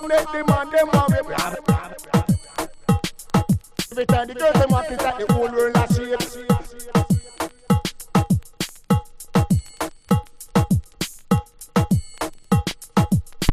make the man them worry. Every time the girls them walk, it's like the whole world a